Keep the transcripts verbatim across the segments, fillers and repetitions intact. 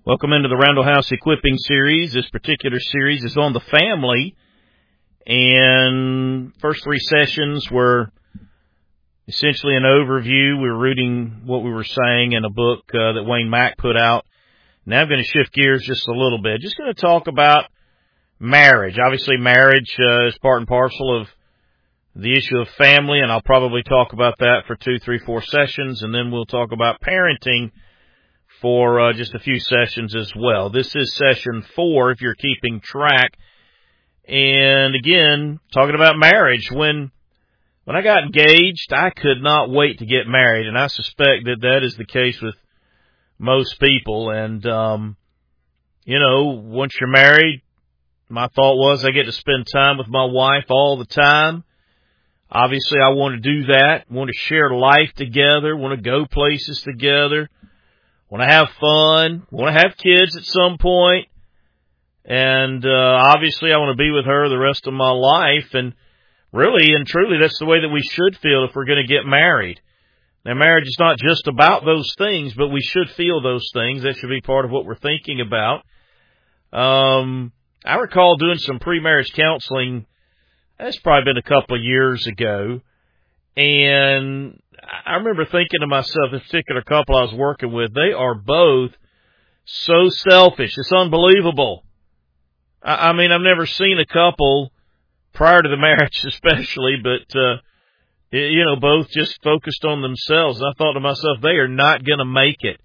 Welcome into the Randall House Equipping Series. This particular series is on the family, and first three sessions were essentially an overview. We were reading what we were saying in a book uh, that Wayne Mack put out. Now I'm going to shift gears just a little bit. Just going to talk about marriage. Obviously, marriage uh, is part and parcel of the issue of family, and I'll probably talk about that for two, three, four sessions, and then we'll talk about parenting for uh, just a few sessions as well. This is session four, if you're keeping track. And again, talking about marriage. When when I got engaged, I could not wait to get married, and I suspect that that is the case with most people. And, um, you know, once you're married, my thought was I get to spend time with my wife all the time. Obviously, I want to do that, want to share life together, want to go places together, want to have fun, want to have kids at some point, and uh, obviously I want to be with her the rest of my life, and really and truly that's the way that we should feel if we're going to get married. Now, marriage is not just about those things, but we should feel those things. That should be part of what we're thinking about. Um, I recall doing some pre-marriage counseling. That's probably been a couple of years ago, and I remember thinking to myself, this particular couple I was working with, they are both so selfish. It's unbelievable. I, I mean, I've never seen a couple prior to the marriage especially, but, uh, you know, both just focused on themselves. And I thought to myself, they are not going to make it.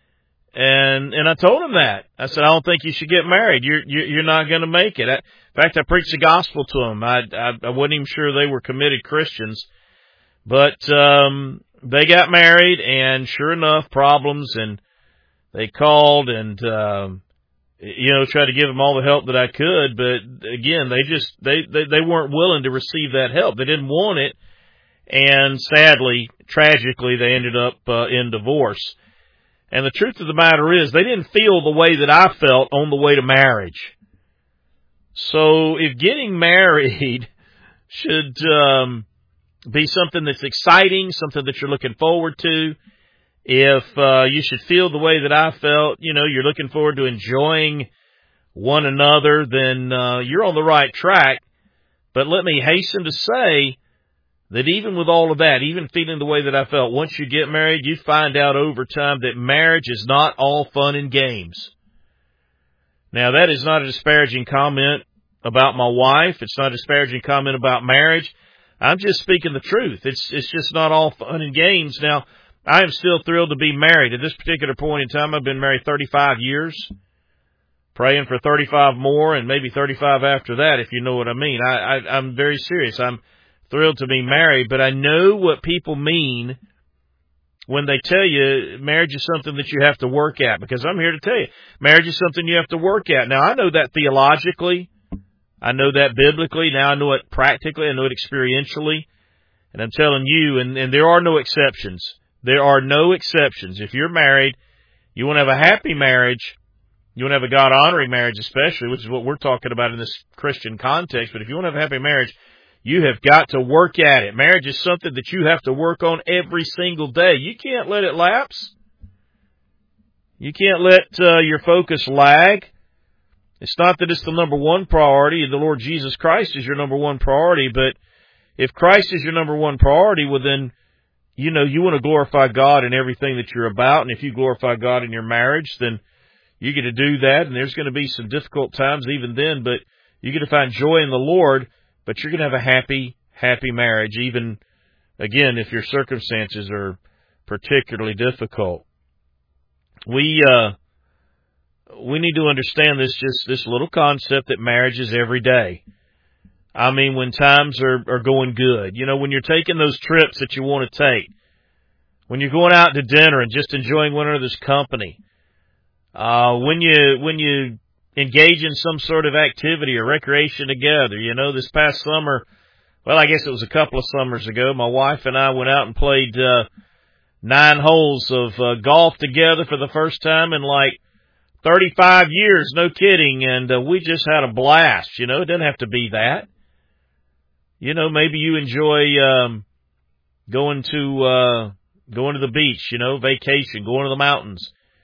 And and I told them that. I said, I don't think you should get married. You're you're, you're not going to make it. I, in fact, I preached the gospel to them. I, I I wasn't even sure they were committed Christians. But um, they got married, and sure enough, problems, and they called and, um, you know, tried to give them all the help that I could. But, again, they just they, they, they weren't willing to receive that help. They didn't want it, and sadly, tragically, they ended up uh, in divorce. And the truth of the matter is they didn't feel the way that I felt on the way to marriage. So if getting married should um, – be something that's exciting, something that you're looking forward to. If uh, you should feel the way that I felt, you know, you're looking forward to enjoying one another, then uh, you're on the right track. But let me hasten to say that even with all of that, even feeling the way that I felt, once you get married, you find out over time that marriage is not all fun and games. Now, that is not a disparaging comment about my wife. It's not a disparaging comment about marriage. I'm just speaking the truth. It's it's just not all fun and games. Now, I am still thrilled to be married. At this particular point in time, I've been married thirty-five years, praying for thirty-five more and maybe thirty-five after that, if you know what I mean. I, I, I'm very serious. I'm thrilled to be married, but I know what people mean when they tell you marriage is something that you have to work at, because I'm here to tell you, marriage is something you have to work at. Now, I know that theologically. I know that biblically. Now I know it practically. I know it experientially. And I'm telling you, and, and there are no exceptions. There are no exceptions. If you're married, you want to have a happy marriage. You want to have a God-honoring marriage especially, which is what we're talking about in this Christian context. But if you want to have a happy marriage, you have got to work at it. Marriage is something that you have to work on every single day. You can't let it lapse. You can't let uh, your focus lag. It's not that it's the number one priority. The Lord Jesus Christ is your number one priority. But if Christ is your number one priority, well then, you know, you want to glorify God in everything that you're about. And if you glorify God in your marriage, then you get to do that. And there's going to be some difficult times even then, but you get to find joy in the Lord. But you're going to have a happy, happy marriage, even, again, if your circumstances are particularly difficult. We, uh, We need to understand this, just this little concept that marriage is every day. I mean, when times are, are going good, you know, when you're taking those trips that you want to take, when you're going out to dinner and just enjoying one another's company, uh, when you, when you engage in some sort of activity or recreation together, you know, this past summer, well, I guess it was a couple of summers ago, my wife and I went out and played, uh, nine holes of uh, golf together for the first time in like thirty-five years, no kidding, and uh, we just had a blast. You know, it doesn't have to be that. You know, maybe you enjoy um, going to uh, going to the beach, you know, vacation, going to the mountains.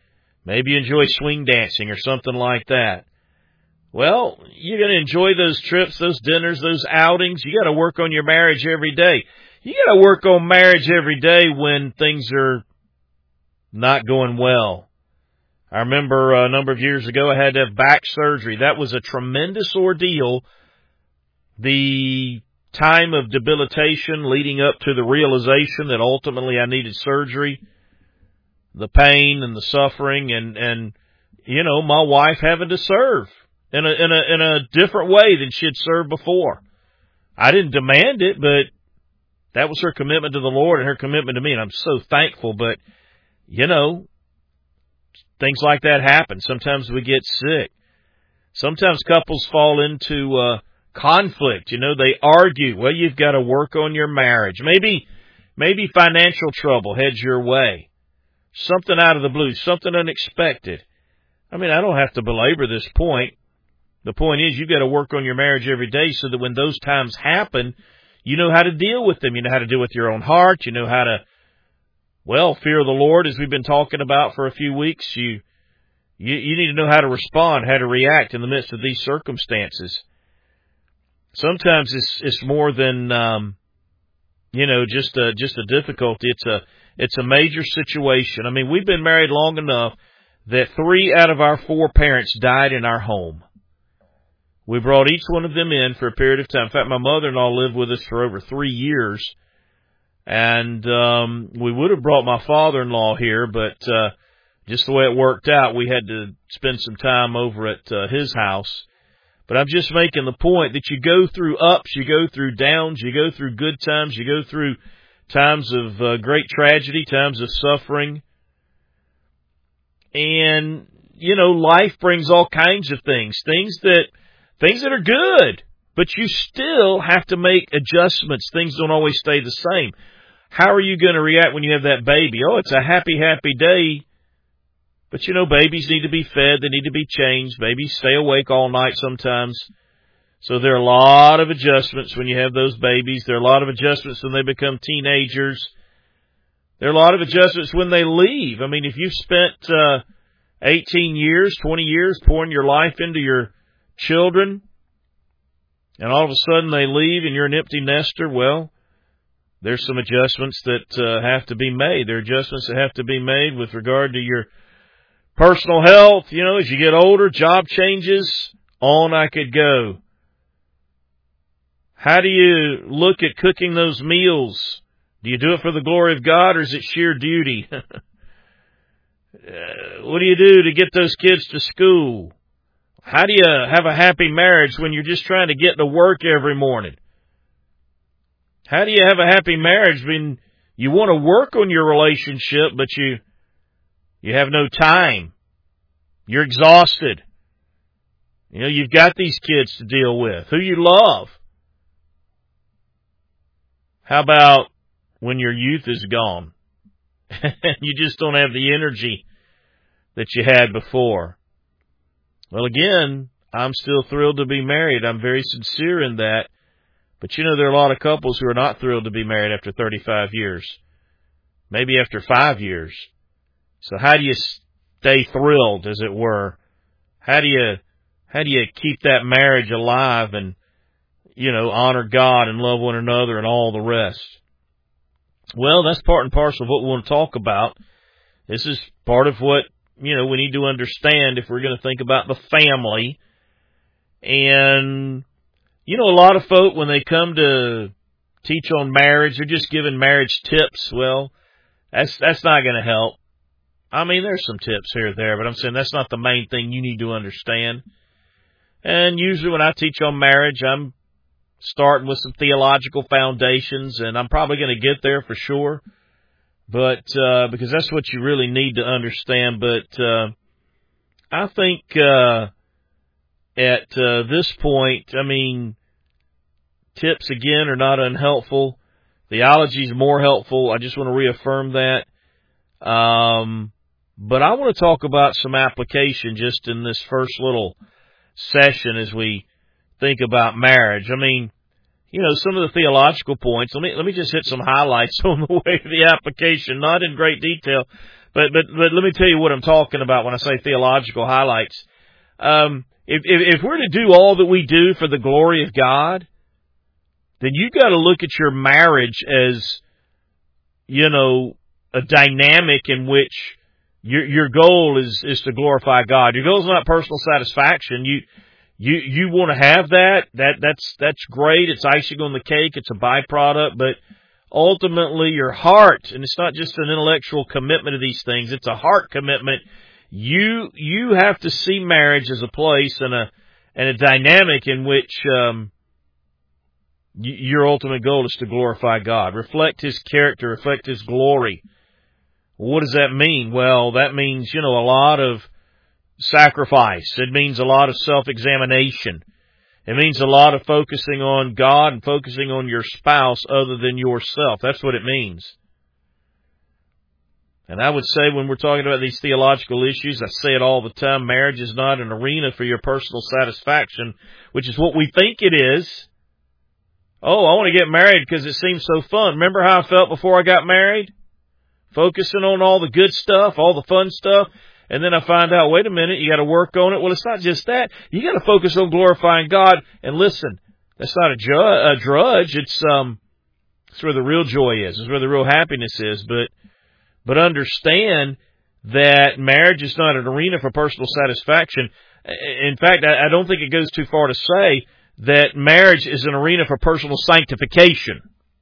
Maybe you enjoy swing dancing or something like that. Well, you're going to enjoy those trips, those dinners, those outings. You got to work on your marriage every day. You got to work on marriage every day when things are not going well. I remember a number of years ago I had to have back surgery. That was a tremendous ordeal. The time of debilitation leading up to the realization that ultimately I needed surgery, the pain and the suffering, and, and you know, my wife having to serve in a, in a, in a different way than she had served before. I didn't demand it, but that was her commitment to the Lord and her commitment to me, and I'm so thankful. But, you know, things like that happen. Sometimes we get sick. Sometimes couples fall into uh, conflict. You know, they argue. Well, you've got to work on your marriage. Maybe, maybe financial trouble heads your way. Something out of the blue, something unexpected. I mean, I don't have to belabor this point. The point is you've got to work on your marriage every day so that when those times happen, you know how to deal with them. You know how to deal with your own heart. You know how to, well, fear the Lord, as we've been talking about for a few weeks. You, you, you need to know how to respond, how to react in the midst of these circumstances. Sometimes it's, it's more than, um, you know, just a, just a difficulty. It's a, it's a major situation. I mean, we've been married long enough that three out of our four parents died in our home. We brought each one of them in for a period of time. In fact, my mother-in-law lived with us for over three years. And um we would have brought my father-in-law here, but uh just the way it worked out, we had to spend some time over at uh, his house. But I'm just making the point that you go through ups, you go through downs, you go through good times, you go through times of uh, great tragedy, times of suffering. And, you know, life brings all kinds of things, things that Things that are good, but you still have to make adjustments. Things don't always stay the same. How are you going to react when you have that baby? Oh, it's a happy, happy day. But, you know, babies need to be fed. They need to be changed. Babies stay awake all night sometimes. So there are a lot of adjustments when you have those babies. There are a lot of adjustments when they become teenagers. There are a lot of adjustments when they leave. I mean, if you've spent uh, eighteen years, twenty years pouring your life into your children, and all of a sudden they leave and you're an empty nester, well, there's some adjustments that uh, have to be made. There are adjustments that have to be made with regard to your personal health. You know, as you get older, job changes, on I could go. How do you look at cooking those meals? Do you do it for the glory of God, or is it sheer duty? uh, what do you do to get those kids to school? How do you have a happy marriage when you're just trying to get to work every morning? How do you have a happy marriage when you want to work on your relationship, but you you have no time? You're exhausted. You know, you've got these kids to deal with, who you love. How about when your youth is gone and you just don't have the energy that you had before? Well, again, I'm still thrilled to be married. I'm very sincere in that. But, you know, there are a lot of couples who are not thrilled to be married after thirty-five years, maybe after five years. So how do you stay thrilled, as it were? How do you how do you keep that marriage alive and, you know, honor God and love one another and all the rest? Well, that's part and parcel of what we want to talk about. This is part of what, you know, we need to understand if we're going to think about the family. And, you know, a lot of folk, when they come to teach on marriage, they're just giving marriage tips. Well, that's that's not going to help. I mean, there's some tips here or there, but I'm saying that's not the main thing you need to understand. And usually when I teach on marriage, I'm starting with some theological foundations, and I'm probably going to get there for sure. But, uh, because that's what you really need to understand. But, uh, I think, uh, at, uh, this point, I mean, tips again are not unhelpful. Theology is more helpful. I just want to reaffirm that. Um, but I want to talk about some application just in this first little session as we think about marriage. I mean, you know, some of the theological points, let me, let me just hit some highlights on the way to the application, not in great detail, But, but, but let me tell you what I'm talking about when I say theological highlights. Um, if, if, if we're to do all that we do for the glory of God, then you got to look at your marriage as, you know, a dynamic in which your, your goal is, is to glorify God. Your goal is not personal satisfaction. You, you, you want to have that. That, that's, that's great. It's icing on the cake. It's a byproduct, but ultimately your heart, and it's not just an intellectual commitment to these things, it's a heart commitment. You, you have to see marriage as a place and a, and a dynamic in which, um, y- your ultimate goal is to glorify God, reflect His character, reflect His glory. What does that mean? Well, that means, you know, a lot of sacrifice. It means a lot of self-examination. It means a lot of focusing on God and focusing on your spouse other than yourself. That's what it means. And I would say when we're talking about these theological issues, I say it all the time, marriage is not an arena for your personal satisfaction, which is what we think it is. Oh, I want to get married because it seems so fun. Remember how I felt before I got married? Focusing on all the good stuff, all the fun stuff. And then I find out, wait a minute, you got to work on it. Well, it's not just that. You got to focus on glorifying God. And listen, that's not a, ju- a drudge. It's um, it's where the real joy is. It's where the real happiness is. But but understand that marriage is not an arena for personal satisfaction. In fact, I, I don't think it goes too far to say that marriage is an arena for personal sanctification.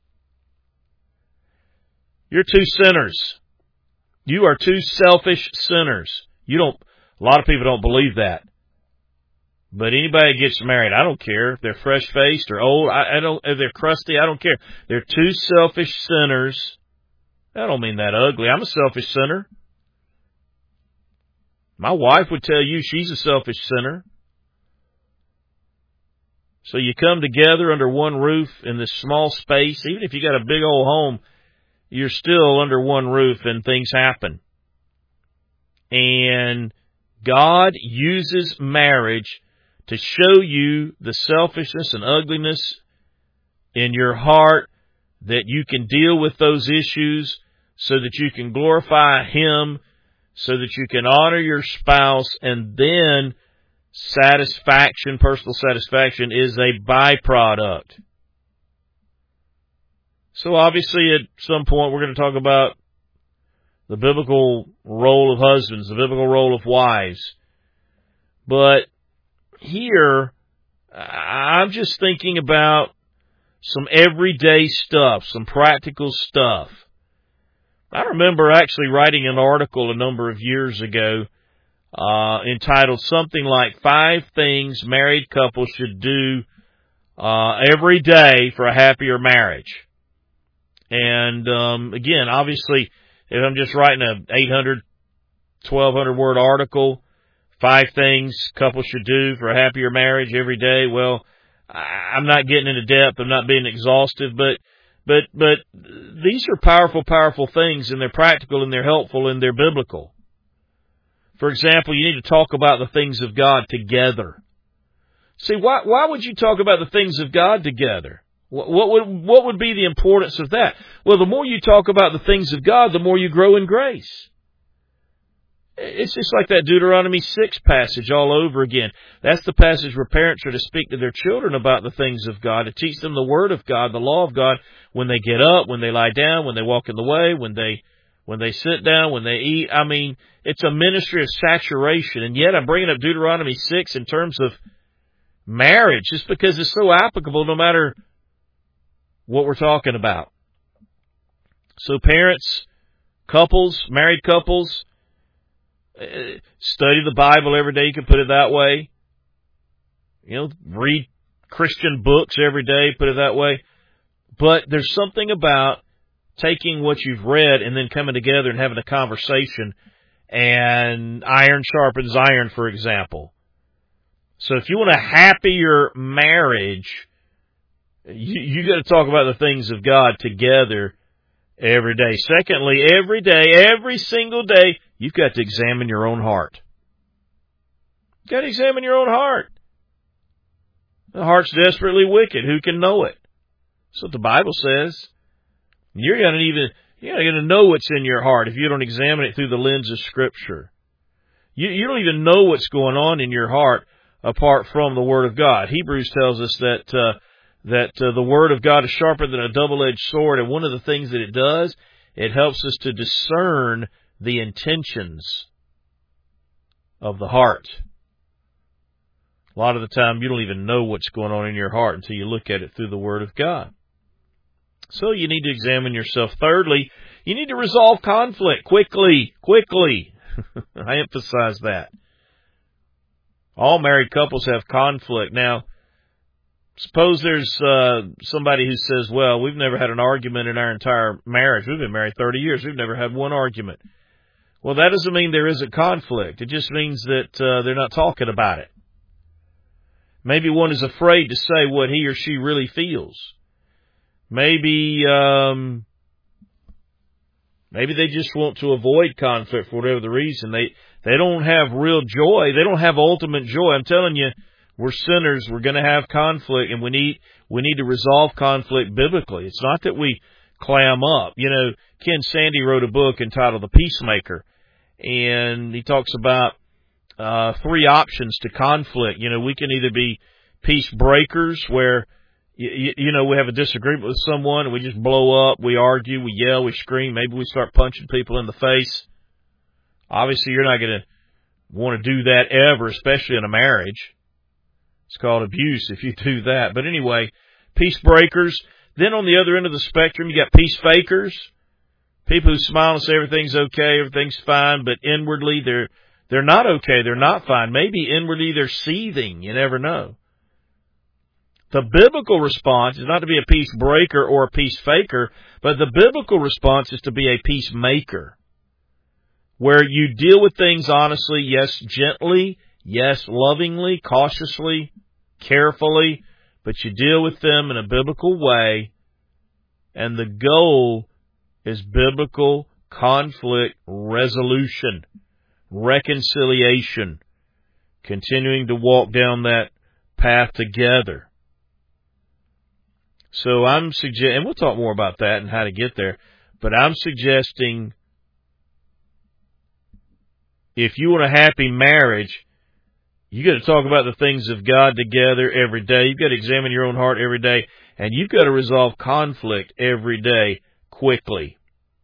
You're two sinners. You are two selfish sinners. You don't, a lot of people don't believe that. But anybody that gets married, I don't care if they're fresh-faced or old, I, I don't, if they're crusty, I don't care. They're two selfish sinners. I don't mean that ugly. I'm a selfish sinner. My wife would tell you she's a selfish sinner. So you come together under one roof in this small space. Even if you got a big old home, you're still under one roof and things happen. And God uses marriage to show you the selfishness and ugliness in your heart, that you can deal with those issues so that you can glorify Him, so that you can honor your spouse, and then satisfaction, personal satisfaction, is a byproduct. So obviously at some point we're going to talk about the biblical role of husbands, the biblical role of wives. But here, I'm just thinking about some everyday stuff, some practical stuff. I remember actually writing an article a number of years ago uh, entitled something like Five Things Married Couples Should Do uh, Every Day for a Happier Marriage. And, um, again, obviously, if I'm just writing an eight hundred, twelve hundred word article, five things couples should do for a happier marriage every day, well, I'm not getting into depth. I'm not being exhaustive, but, but, but these are powerful, powerful things, and they're practical, and they're helpful, and they're biblical. For example, you need to talk about the things of God together. See, why, why would you talk about the things of God together? What would, what would be the importance of that? Well, the more you talk about the things of God, the more you grow in grace. It's just like that Deuteronomy six passage all over again. That's the passage where parents are to speak to their children about the things of God, to teach them the Word of God, the law of God, when they get up, when they lie down, when they walk in the way, when they when they sit down, when they eat. I mean, it's a ministry of saturation. And yet I'm bringing up Deuteronomy six in terms of marriage, just because it's so applicable no matter what we're talking about. So parents, couples, married couples, uh, study the Bible every day. You can put it that way. You know, read Christian books every day, put it that way. But there's something about taking what you've read and then coming together and having a conversation, and iron sharpens iron, for example. So if you want a happier marriage, You, you got to talk about the things of God together every day. Secondly, every day, every single day, you've got to examine your own heart. You've got to examine your own heart. The heart's desperately wicked. Who can know it? That's what the Bible says. You're going to even, You're not going to know what's in your heart if you don't examine it through the lens of Scripture. You, you don't even know what's going on in your heart apart from the Word of God. Hebrews tells us that uh, that uh, the Word of God is sharper than a double-edged sword, and one of the things that it does, it helps us to discern the intentions of the heart. A lot of the time, you don't even know what's going on in your heart until you look at it through the Word of God. So you need to examine yourself. Thirdly, you need to resolve conflict quickly, quickly. I emphasize that. All married couples have conflict. Now, suppose there's uh, somebody who says, well, we've never had an argument in our entire marriage. We've been married thirty years. We've never had one argument. Well, that doesn't mean there isn't conflict. It just means that uh, they're not talking about it. Maybe one is afraid to say what he or she really feels. Maybe um, maybe they just want to avoid conflict for whatever the reason. They they don't have real joy. They don't have ultimate joy. I'm telling you, we're sinners. We're going to have conflict, and we need we need to resolve conflict biblically. It's not that we clam up. You know, Ken Sande wrote a book entitled The Peacemaker, and he talks about uh, three options to conflict. You know, we can either be peace breakers, where You, you know, we have a disagreement with someone and we just blow up, we argue, we yell, we scream, maybe we start punching people in the face. Obviously, you're not going to want to do that ever, especially in a marriage. It's called abuse if you do that. But anyway, peace breakers. Then on the other end of the spectrum, you got peace fakers. People who smile and say everything's okay, everything's fine, but inwardly they're they're not okay, they're not fine. Maybe inwardly they're seething, you never know. The biblical response is not to be a peace breaker or a peace faker, but the biblical response is to be a peacemaker, where you deal with things honestly, yes, gently, yes, lovingly, cautiously, carefully, but you deal with them in a biblical way, and the goal is biblical conflict resolution, reconciliation, continuing to walk down that path together. So I'm suggesting, and we'll talk more about that and how to get there, but I'm suggesting if you want a happy marriage, you got to talk about the things of God together every day. You've got to examine your own heart every day, and you've got to resolve conflict every day quickly.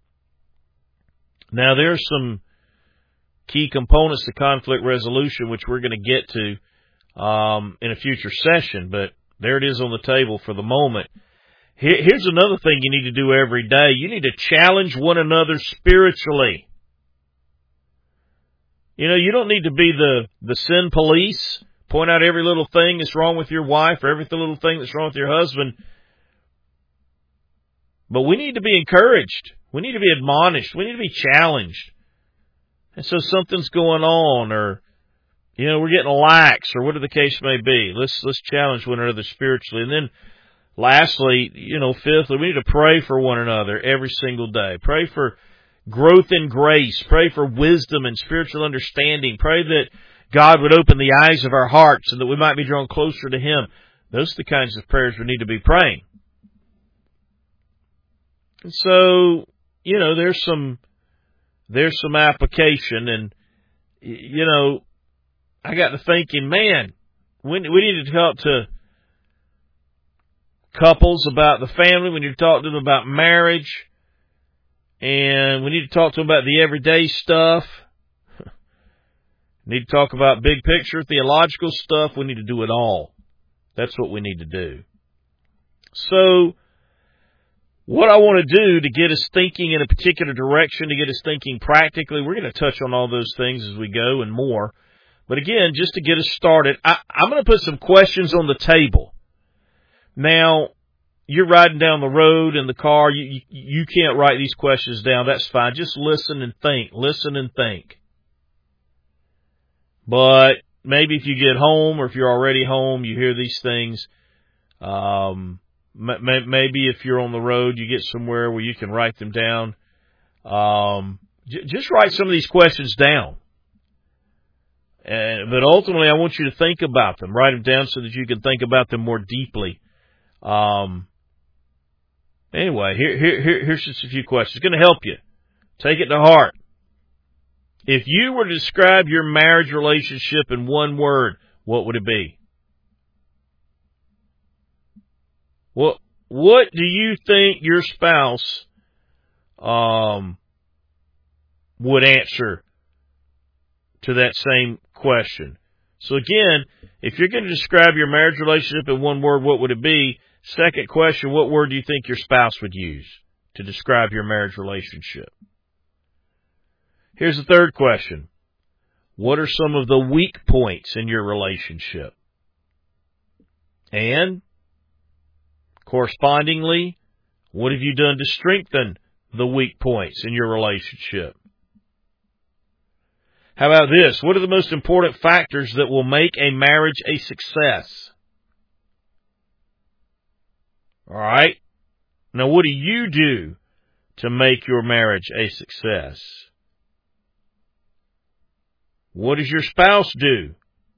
Now, there are some key components to conflict resolution, which we're going to get to um, in a future session, but there it is on the table for the moment. Here's another thing you need to do every day. You need to challenge one another spiritually. You know, you don't need to be the, the sin police, point out every little thing that's wrong with your wife or every little thing that's wrong with your husband. But we need to be encouraged. We need to be admonished. We need to be challenged. And so something's going on, or you know, we're getting lax, or whatever the case may be. Let's let's challenge one another spiritually. And then lastly, you know, fifthly, we need to pray for one another every single day. Pray for growth in grace. Pray for wisdom and spiritual understanding. Pray that God would open the eyes of our hearts and that we might be drawn closer to Him. Those are the kinds of prayers we need to be praying. And so, you know, there's some there's some application, and you know, I got to thinking, man, we, we need to talk to couples about the family. We need to talk to them about marriage. And we need to talk to them about the everyday stuff. We need to talk about big picture, theological stuff. We need to do it all. That's what we need to do. So, what I want to do to get us thinking in a particular direction, to get us thinking practically, we're going to touch on all those things as we go and more. But again, just to get us started, I, I'm going to put some questions on the table. Now, you're riding down the road in the car. You, you, you can't write these questions down. That's fine. Just listen and think. Listen and think. But maybe if you get home, or if you're already home, you hear these things. Um, m- maybe if you're on the road, you get somewhere where you can write them down. Um, j- just write some of these questions down. Uh, but ultimately, I want you to think about them. Write them down so that you can think about them more deeply. Um, Anyway, here, here, here, here's just a few questions. It's going to help you. Take it to heart. If you were to describe your marriage relationship in one word, what would it be? What, what do you think your spouse um, would answer to that same question? So again, if you're going to describe your marriage relationship in one word, what would it be? Second question, what word do you think your spouse would use to describe your marriage relationship? Here's the third question. What are some of the weak points in your relationship? And, correspondingly, what have you done to strengthen the weak points in your relationship? How about this? What are the most important factors that will make a marriage a success? All right? Now, what do you do to make your marriage a success? What does your spouse do?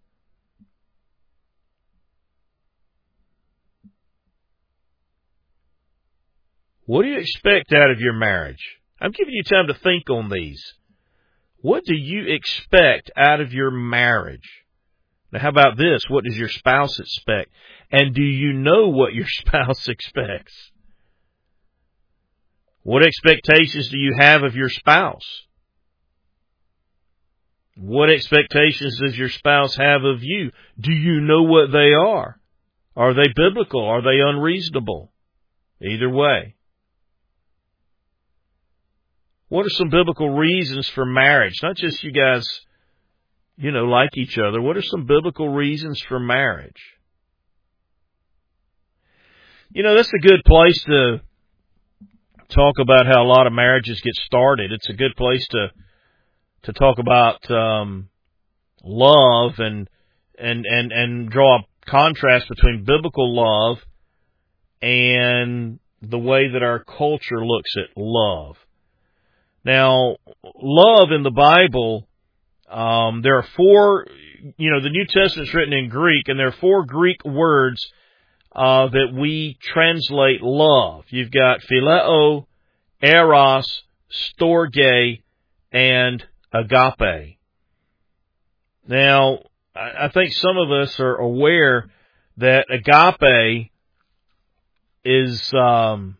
What do you expect out of your marriage? I'm giving you time to think on these. What do you expect out of your marriage? Now, how about this? What does your spouse expect? And do you know what your spouse expects? What expectations do you have of your spouse? What expectations does your spouse have of you? Do you know what they are? Are they biblical? Are they unreasonable? Either way. What are some biblical reasons for marriage? Not just you guys, you know, like each other. What are some biblical reasons for marriage? You know, that's a good place to talk about how a lot of marriages get started. It's a good place to to talk about um, love and and and and draw a contrast between biblical love and the way that our culture looks at love. Now, love in the Bible, um, there are four, you know, the New Testament's written in Greek, and there are four Greek words uh, that we translate love. You've got phileo, eros, storge, and agape. Now, I think some of us are aware that agape is, um,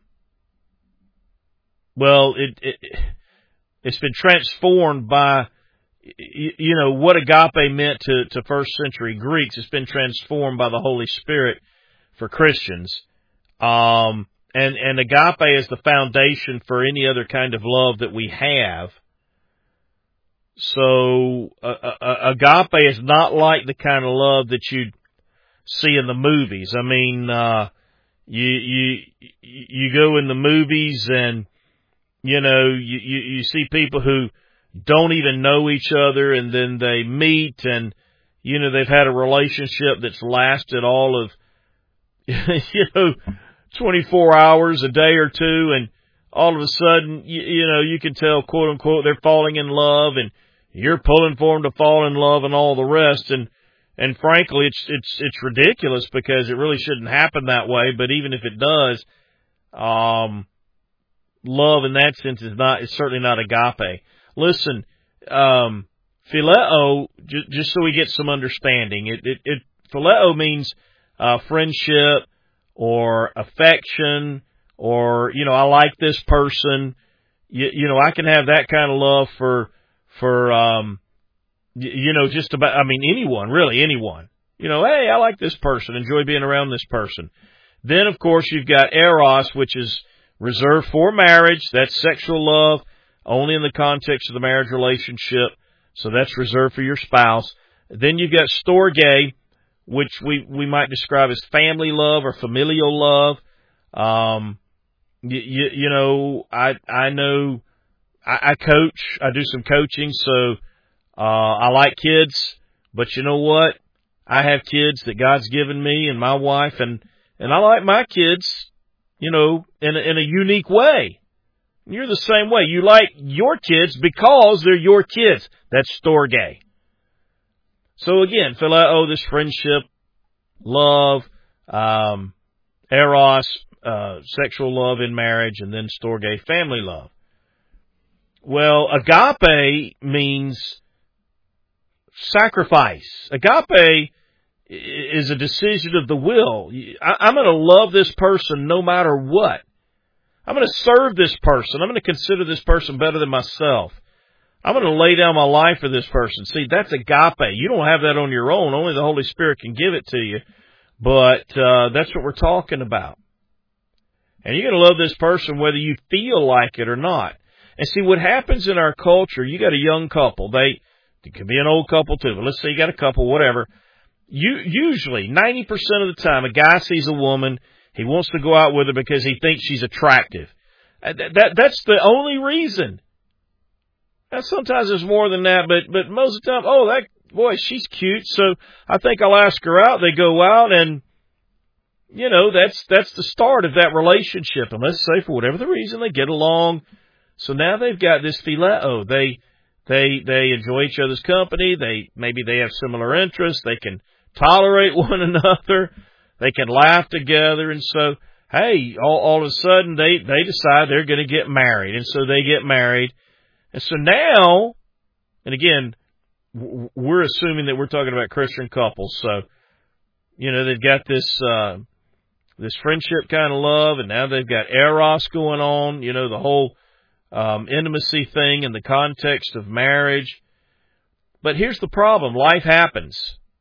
well, it, it it's been transformed by, you know, what agape meant to, to first century Greeks. It's been transformed by the Holy Spirit for Christians. Um, and, and agape is the foundation for any other kind of love that we have. So, uh, uh, agape is not like the kind of love that you'd see in the movies. I mean, uh, you, you, you go in the movies and, you know, you, you, you see people who don't even know each other, and then they meet, and, you know, they've had a relationship that's lasted all of, you know, twenty-four hours, a day or two, and all of a sudden, you, you know, you can tell, quote unquote, they're falling in love, and you're pulling for them to fall in love and all the rest. And, and frankly, it's, it's, it's ridiculous because it really shouldn't happen that way. But even if it does, um, love in that sense is not, it's certainly not agape. Listen, um, phileo, j- just so we get some understanding, it, it, it phileo means, uh, friendship or affection, or, you know, I like this person. You, you know, I can have that kind of love for, for, um, you, you know, just about, I mean, anyone, really anyone. You know, hey, I like this person, enjoy being around this person. Then, of course, you've got eros, which is reserved for marriage. That's sexual love, only in the context of the marriage relationship. So that's reserved for your spouse. Then you've got storge, which we, we might describe as family love or familial love. Um, you, you, you know, I, I know, I, I coach, I do some coaching, so, uh, I like kids, but you know what? I have kids that God's given me and my wife, and, and I like my kids, you know, in a, in a unique way. You're the same way. You like your kids because they're your kids. That's storge. So again, phileo, this friendship, love, um, eros, uh, sexual love in marriage, and then storge, family love. Well, agape means sacrifice. Agape is a decision of the will. I, I'm going to love this person no matter what. I'm going to serve this person. I'm going to consider this person better than myself. I'm going to lay down my life for this person. See, that's agape. You don't have that on your own. Only the Holy Spirit can give it to you. But uh, that's what we're talking about. And you're going to love this person whether you feel like it or not. And see, what happens in our culture, you got a young couple. They, it could be an old couple too, but let's say you got a couple, whatever. You, usually, ninety percent of the time, a guy sees a woman, he wants to go out with her because he thinks she's attractive. That, that That's the only reason. Now, sometimes there's more than that, but, but most of the time, oh, that boy, she's cute, so I think I'll ask her out. They go out, and, you know, that's that's the start of that relationship. And let's say, for whatever the reason, they get along. So now they've got this phileo. They they they enjoy each other's company. They maybe they have similar interests. They can tolerate one another. They can laugh together. And so, hey, all, all of a sudden, they, they decide they're going to get married. And so they get married. And so now, and again, we're assuming that we're talking about Christian couples. So, you know, they've got this, uh, this friendship kind of love, and now they've got eros going on, you know, the whole, um, intimacy thing in the context of marriage. But here's the problem. Life happens.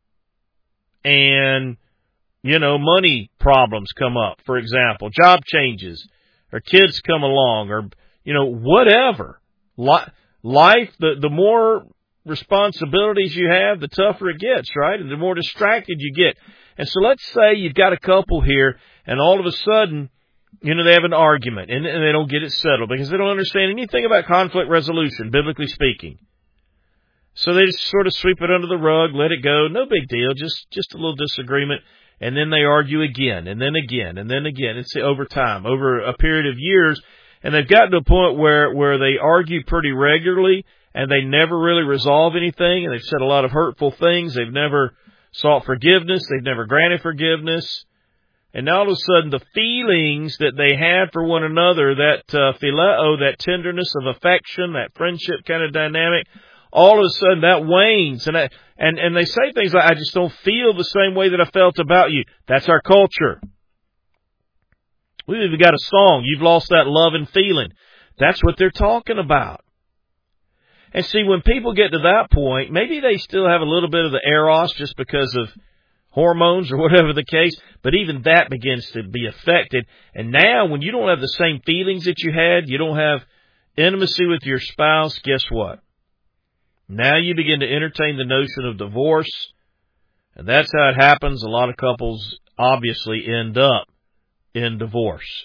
And, you know, money problems come up, for example, job changes, or kids come along, or, you know, whatever. Life, the, the more responsibilities you have, the tougher it gets, right? And the more distracted you get. And so let's say you've got a couple here, and all of a sudden, you know, they have an argument, and, and they don't get it settled because they don't understand anything about conflict resolution, biblically speaking. So they just sort of sweep it under the rug, let it go, no big deal, just just a little disagreement, and then they argue again, and then again, and then again. It's over time, over a period of years. And they've gotten to a point where, where they argue pretty regularly, and they never really resolve anything, and they've said a lot of hurtful things. They've never sought forgiveness. They've never granted forgiveness. And now all of a sudden, the feelings that they had for one another, that uh, phileo, that tenderness of affection, that friendship kind of dynamic, all of a sudden that wanes. And, I, and, and they say things like, I just don't feel the same way that I felt about you. That's our culture. We've even got a song, You've Lost That Love and Feeling. That's what they're talking about. And see, when people get to that point, maybe they still have a little bit of the eros just because of hormones or whatever the case, but even that begins to be affected. And now, when you don't have the same feelings that you had, you don't have intimacy with your spouse, guess what? Now you begin to entertain the notion of divorce, and that's how it happens. A lot of couples obviously end up in divorce.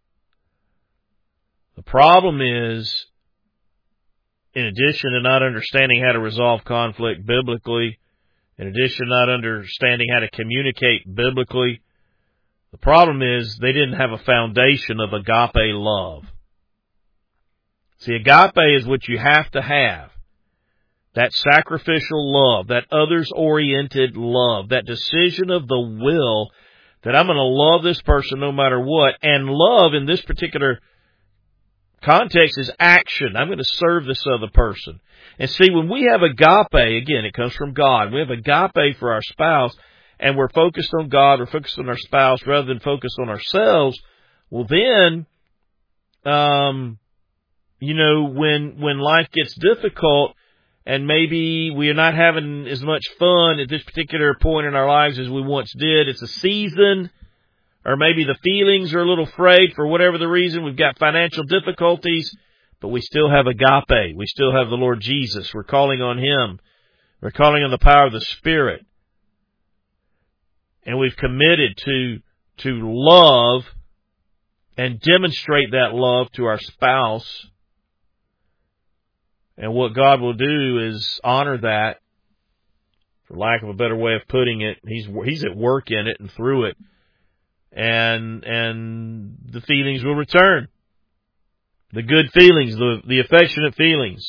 The problem is, in addition to not understanding how to resolve conflict biblically, in addition to not understanding how to communicate biblically, the problem is they didn't have a foundation of agape love. See, agape is what you have to have. That sacrificial love, that others-oriented love, that decision of the will that I'm going to love this person no matter what. And love in this particular context is action. I'm going to serve this other person. And see, when we have agape, again, it comes from God. We have agape for our spouse, and we're focused on God, we're focused on our spouse rather than focused on ourselves. Well, then, um, you know, when when life gets difficult, and maybe we are not having as much fun at this particular point in our lives as we once did. It's a season, or maybe the feelings are a little frayed for whatever the reason. We've got financial difficulties, but we still have agape. We still have the Lord Jesus. We're calling on Him. We're calling on the power of the Spirit. And we've committed to, to love and demonstrate that love to our spouse. And what God will do is honor that, for lack of a better way of putting it. He's He's at work in it and through it, and and the feelings will return, the good feelings, the the affectionate feelings,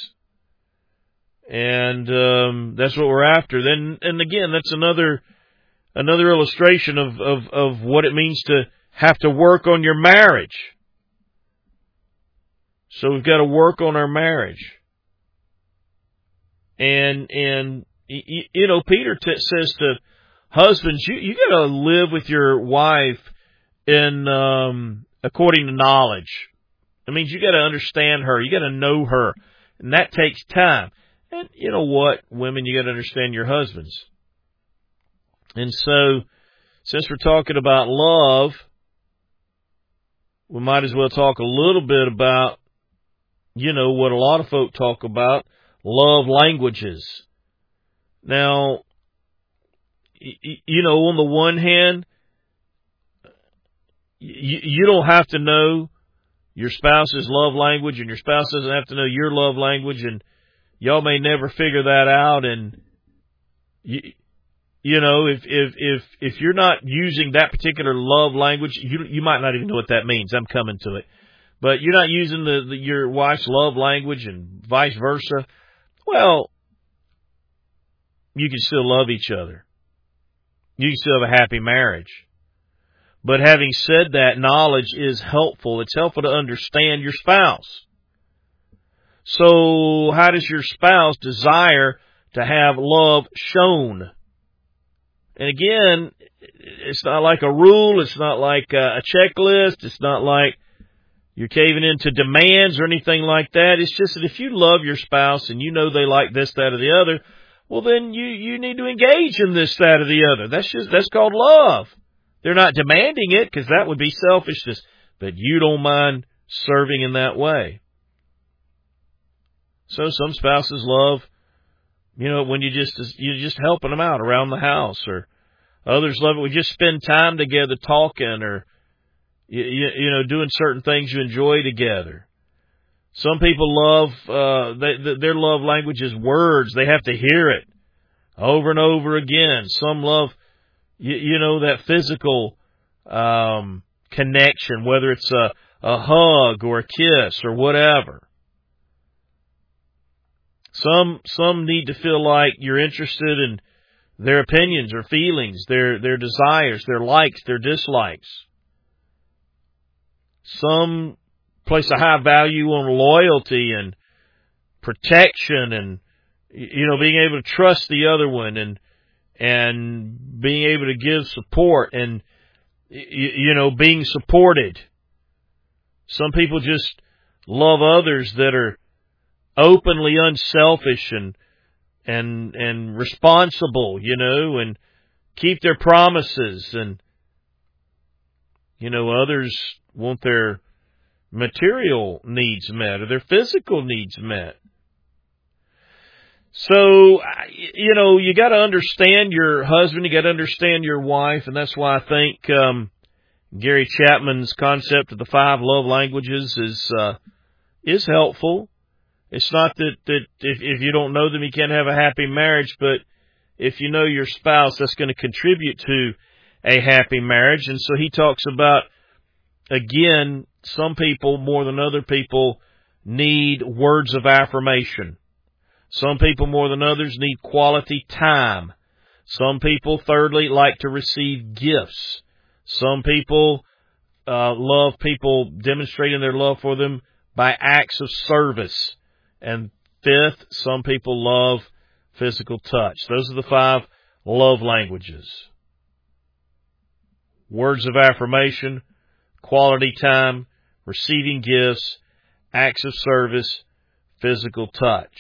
and um, that's what we're after. Then and again, that's another another illustration of of of what it means to have to work on your marriage. So we've got to work on our marriage. And, and you know, Peter t- says to husbands, you, you got to live with your wife in, um, according to knowledge. It means you got to understand her. You got to know her. And that takes time. And you know what, women, you got to understand your husbands. And so, since we're talking about love, we might as well talk a little bit about, you know, what a lot of folk talk about, love languages. Now, you know, on the one hand, you don't have to know your spouse's love language, and your spouse doesn't have to know your love language, and y'all may never figure that out. And you, you know, if if if if you're not using that particular love language, you you might not even know what that means. I'm coming to it, but you're not using the, the your wife's love language, and vice versa. Well, you can still love each other. You can still have a happy marriage. But having said that, knowledge is helpful. It's helpful to understand your spouse. So how does your spouse desire to have love shown? And again, it's not like a rule. It's not like a checklist. It's not like you're caving into demands or anything like that. It's just that if you love your spouse and you know they like this, that, or the other, well, then you, you need to engage in this, that, or the other. That's just, that's called love. They're not demanding it, because that would be selfishness, but you don't mind serving in that way. So some spouses love, you know, when you just, you're just helping them out around the house, or others love it when you just spend time together talking, or, you, you know, doing certain things you enjoy together. Some people love, uh, they, their love language is words. They have to hear it over and over again. Some love, You, you know, that physical um, connection, whether it's a, a hug or a kiss or whatever. Some some need to feel like you're interested in their opinions or feelings, their their desires, their likes, their dislikes. Some place a high value on loyalty and protection, and you know, being able to trust the other one, and and being able to give support, and, you know, being supported. Some people just love others that are openly unselfish and and and responsible, you know, and keep their promises. And, you know, others want their material needs met or their physical needs met. So, you know, you got to understand your husband, you got to understand your wife, and that's why I think um, Gary Chapman's concept of the five love languages is uh, is helpful. It's not that, that if, if you don't know them, you can't have a happy marriage, but if you know your spouse, that's going to contribute to a happy marriage. And so he talks about, again, some people more than other people need words of affirmation. Some people more than others need quality time. Some people, thirdly, like to receive gifts. Some people uh, love people demonstrating their love for them by acts of service. And fifth, some people love physical touch. Those are the five love languages. Words of affirmation, quality time, receiving gifts, acts of service, physical touch.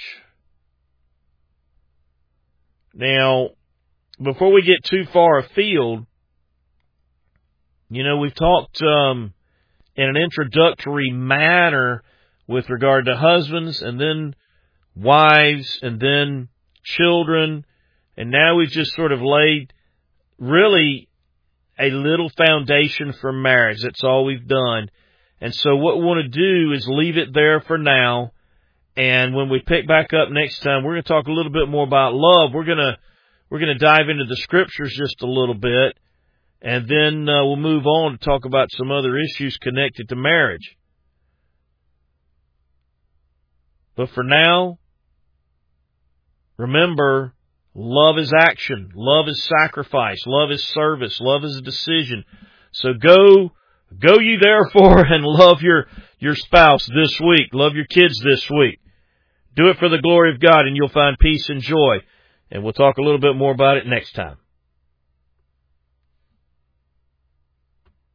Now, before we get too far afield, you know, we've talked um, in an introductory manner with regard to husbands, and then wives, and then children, and now we've just sort of laid really a little foundation for marriage. That's all we've done. And so what we want to do is leave it there for now. And when we pick back up next time, we're going to talk a little bit more about love. We're going to we're going to dive into the scriptures just a little bit, and then uh, we'll move on to talk about some other issues connected to marriage. But for now, remember, love is action. Love is sacrifice. Love is service. Love is a decision. So go Go ye therefore and love your, your spouse this week. Love your kids this week. Do it for the glory of God, and you'll find peace and joy. And we'll talk a little bit more about it next time.